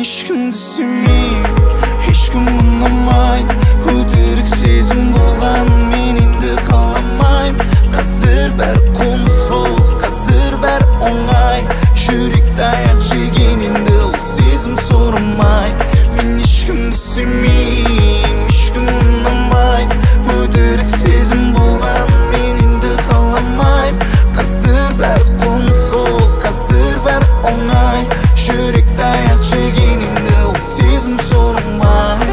ешкімді сүймеймін, ешкім ұнамайды. Өтірік сезім болған мен енді қаламаймын. Қазір бәрі қолма-қол, қазір бәрі оңай. Жүректі аяқ жеген енді ол сезім сұрмайды. Мен ешкімді сүймеймін, ешкім ұнамайды. Өтірік сезім болған мен енді қаламаймын. Қазір бәрі қолма-қол, қазір бәрі оңай. Жүректі аяқ жеген енді ол сезім сұрмайды.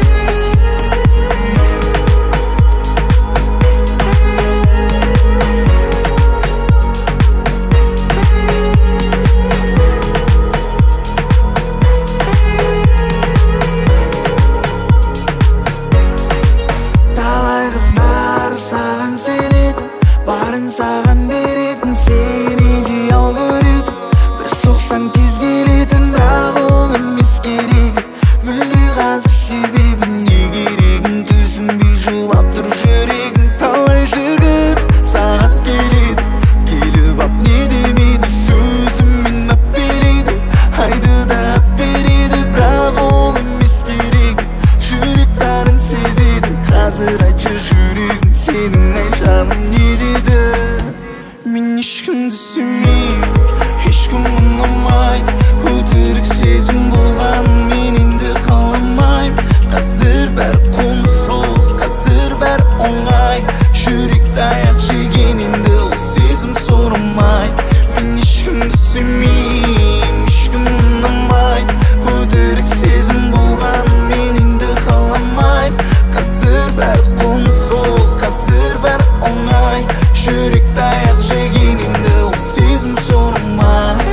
Саған сенетін, барын саған беретін, сені жиау көретін, бір соқсан тез келетін, бірақ ол емес керегін. Мүлде қазір себебін, не керегін түсінбей жылап тұр жүрегің. Талай жігіт саған келеді, келіп ап не демейді, сөзімен өппелейді, айды да өппереді, бірақ ол емес керегін. Жүрек бәрін сезеді, қазір айтшы жүрегің, сенің ай жаным не деді? Мен ешкімді сүймеймін, ешкім ұнамайды. Өтірік сезім болған мен енді қаламаймын. Қазір бәрі қолма-қол, қазір бәрі оңай. Жүректі аяқ жеген енді ол сезім сұрмайды. Мен ешкімді сүймеймін, ешкім ұнамайды. Өтірік сезім болған мен енді қаламаймын. Қазір бәрі қолма-қол, қазір бәрі оңай. Жүректі аяқ жеген енді ол сезім сұрмайды.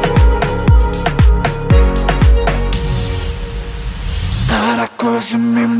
Қара көзімен